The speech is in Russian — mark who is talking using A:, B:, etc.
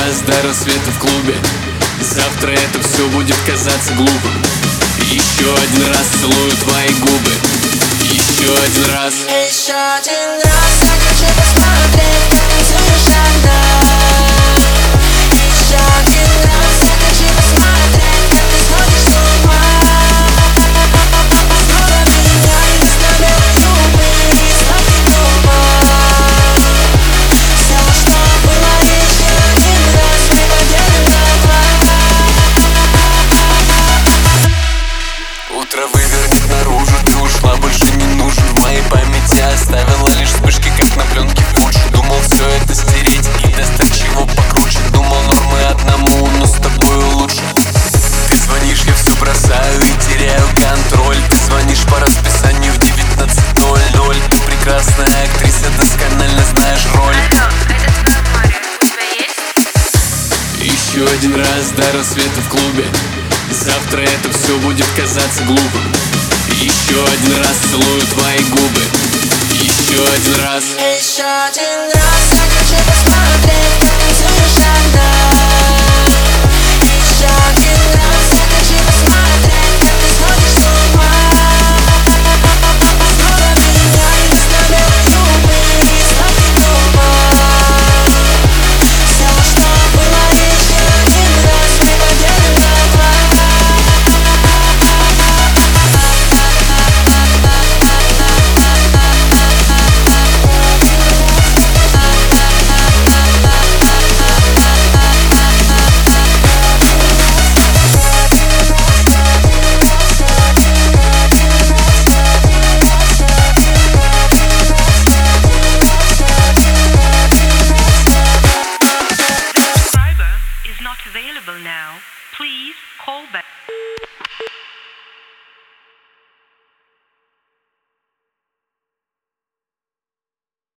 A: раз до рассвета в клубе. Завтра это все будет казаться глупым. Еще один раз целую твои губы. Еще один раз.
B: Еще один раз я хочу посмотреть, как танцуешь одна. Еще один раз я хочу посмотреть, как ты сходишь с ума. Снова меняюсь на белые зубы и сладкий туман. Все, что было, еще один раз мы поделим на два.
A: Утро вывернет наружу, ты ушла, больше не нужен. В моей памяти оставила лишь вспышки, как на пленке фудж. Думал все это стереть и достать чего покруче. Думал нормы одному, но с тобою лучше. Ты звонишь, я все бросаю и теряю контроль. Ты звонишь по расписанию в 19:00. Ты прекрасная актриса, досконально знаешь роль.
C: Алло, это твое море, у тебя есть?
A: Еще один раз до рассвета в клубе. Завтра это все будет казаться глупым. Еще один раз целую твои губы. Еще один раз.
B: Еще один раз я хочу посмотреть.